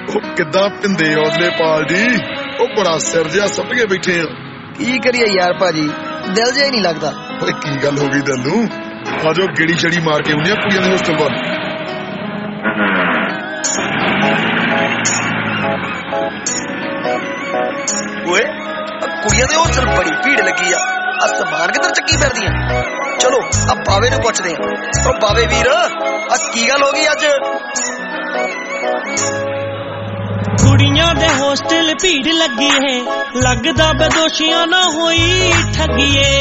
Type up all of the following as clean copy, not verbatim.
ਕਿੱਦਾਂ ਪਿੰਦੇ ਹੌਸਲੇ ਪਾਲਦੀ ਉਹ ਬੜਾ ਸਿਰ ਜਿਹਾ ਸੱਟ ਕੇ ਬੈਠੇ ਆ। ਕੀ ਕਰੀਏ ਯਾਰ ਭਾਜੀ, ਦਿਲ ਜਿਹਾ ਹੀ ਨਹੀਂ ਲੱਗਦਾ। ਓਏ ਕੀ ਗੱਲ ਹੋ ਗਈ ਤੈਨੂੰ? ਆਜੋ ਗੇੜੀ ਛੜੀ ਮਾਰ ਕੇ ਆਉਂਦੇ ਆ ਕੁੜੀਆਂ ਦੇ ਹੋਸਟਲ ਵੱਲ। ਓਏ ਕੁੜੀਆਂ ਦੇ ਹੋਸਟਲ ਬੜੀ ਭੀੜ ਲੱਗੀ ਆ ਸਮਾਨ ਕਿੱਧਰ ਚੱਕੀ ਫਿਰਦੀਆਂ। ਚਲੋ ਆ ਬਾਵੇ ਨੂੰ ਪੁੱਛਦੇ ਆ। ਉਹ ਬਾਵੇ ਵੀਰ ਆ ਕੀ ਗੱਲ ਹੋ ਗਈ ਅੱਜ? ਕੁੜੀਆਂ ਦੇ ਹੋਸਟਲ ਭੀੜ ਲੱਗੀ ਹੈ, ਲੱਗਦਾ ਬਦੋਸ਼ੀਆਂ ਨਾ ਹੋਈ ਠੱਗੀਏ।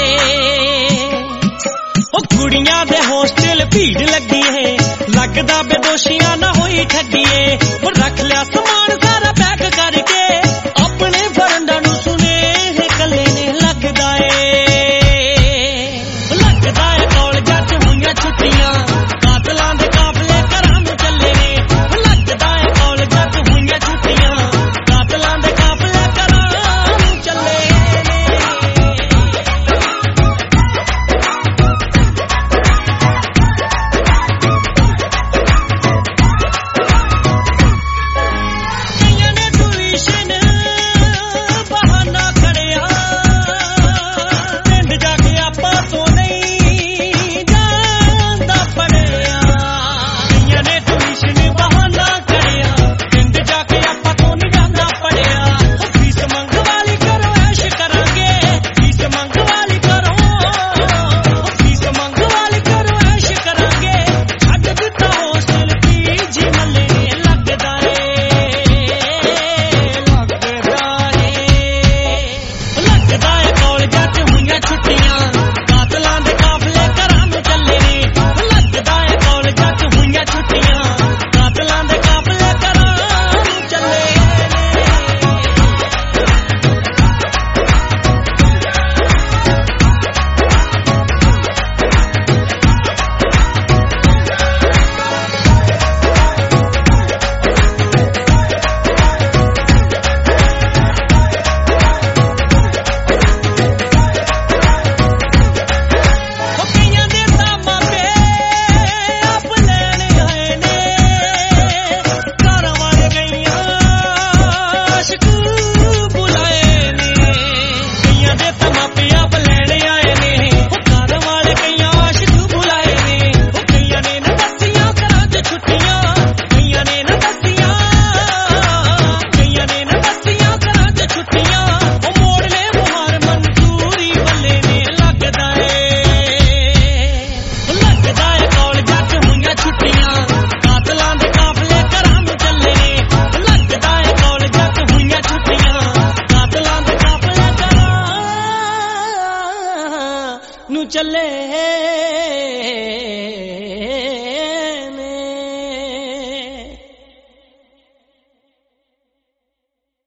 ਉਹ ਕੁੜੀਆਂ ਦੇ ਹੋਸਟਲ ਭੀੜ ਲੱਗੀ ਹੈ, ਲੱਗਦਾ ਬਦੋਸ਼ੀਆਂ ਨਾ ਹੋਈ ਠੱਗੀਏ। ਉਹ ਰੱਖ ਲਿਆ ਸਮਾਨ ਸਾਰਾ ਪੈਕ ਕਰਕੇ, ਆਪਣੇ ਫਰੰਡਾਂ ਨੂੰ ਸੁਨੇਹੇ ਕੱਲੇ ਨੇ ਲੱਗਦਾ ਏ ਕਾਲਜਾਂ 'ਚ ਹੋਈਆਂ ਛੁੱਟੀਆਂ, ਕਾਤਲਾਂ ਦੇ ਕਾਫਲੇ ਘਰਾਂ ਨੂੰ ਚੱਲੇ ਨੇ। ਲੱਗਦਾ ਏ ਕਾਲਜਾਂ 'ਚ ਹੋਈਆਂ ਛੁੱਟੀਆਂ, ਕਾਤਲਾਂ ਦੇ ਕਾਫਲੇ ਘਰਾਂ ਨੂੰ ਚੱਲੇ ਨੇ। ਕਈਆਂ ਨੇ ਟਿਊਸ਼ਨ ਬਹਾਨਾ ਖੜਿਆ, ਪਿੰਡ ਜਾ ਕੇ ਆਪਾਂ ਤੋਂ ਨਹੀਂ ਜਾਂਦਾ ਪੜਿਆ। ਕਈਆਂ ਨੇ ਟਿਊਸ਼ਨ ਬਹਾਨਾ ਖੜਿਆ, ਪਿੰਡ ਜਾ ਕੇ ਆਪਾਂ ਤੋਂ ਨਹੀਂ ਜਾਂਦਾ ਪੜਿਆ। ਫੀਸ ਮੰਗ ਵਾਲੀ ਕਰੋ ਐਸ਼ ਕਰਾਂਗੇ, ਫੀਸ ਮੰਗ ਵਾਲੀ ਕਰੋ, ਫੀਸ ਮੰਗ ਵਾਲੀ ਕਰੋ ਐਸ਼ ਕਰਾਂਗੇ। ਛੱਡ ਦਿੱਤਾ ਹੋਸਟਲ ਪੀਜੀ ਮੱਲੇ ਲੱਗਦਾ ਏ ਕਾਲਜਾਂ 'ਚ ਹੋਈਆਂ ਛੁੱਟੀਆਂ, ਕਾਤਲਾਂ ਦੇ ਕਾਫਲੇ ਘਰਾਂ ਨੂੰ ਚੱਲੇ ਨੇ। ਲੱਗਦਾ ਏ ਕਾਲਜਾਂ 'ਚ ਹੋਈਆਂ ਛੁੱਟੀਆਂ, ਕਾਤਲਾਂ ਦੇ ਕਾਫਲੇ ਘਰਾਂ ਨੂੰ ਚੱਲੇ ਨੇ। ਉਹ ਕਈਆਂ ਦੇ ਤਾਂ ਮਾਪੇ ਆਪ ਲੈਣ ਆਏ ਨੇ, ਘਰ ਵਾਲੇ ਗਈਆਂ ਆਸ਼ਕ ਬੁਲਾਏ ਨੇ। ਕਈਆਂ ਦੇ ਤਾਂ ਮਾਪੇ ਆਪ ਲੈਣ ਆਏ ਨੇ, ਉਹ ਘਰ ਵਾਲੇ ਗਈਆਂ ਆਸ਼ਕ ਬੁਲਾਏ ਨੇ। ਉਹ ਕਈਆਂ ਨੇ ਨਾ ਦੱਸੀਆਂ ਘਰਾਂ 'ਚ ਛੁੱਟੀਆਂ, ਕਈਆਂ ਨੇ ਨਾ ਦੱਸੀਆਂ, ਕਈਆਂ ਨੇ ਨਾ ਦੱਸੀਆਂ ਘਰਾਂ 'ਚ ਛੁੱਟੀਆਂ। ਉਹ ਮੋੜ ਲੈ ਮੁਹਾਰ ਮਨਜ਼ੂਰੀ ਵੱਲੇ ਨੇ ਲੱਗਦਾ ਏ ਕਾਲਜਾਂ 'ਚ ਹੋਈਆਂ ਛੁੱਟੀਆਂ, ਕਾਤਲਾਂ ਦੇ ਕਾਫਲੇ ਘਰਾਂ ਨੂੰ ਚੱਲੇ ਨੇ। ਲੱਗਦਾ ਏ ਕਾਲਜਾਂ 'ਚ ਹੋਈਆਂ ਛੁੱਟੀਆਂ, ਕਾਤਲਾਂ ਦੇ ਕਾਫਲੇ ਘਰਾਂ ਨੂੰ ਚੱਲੇ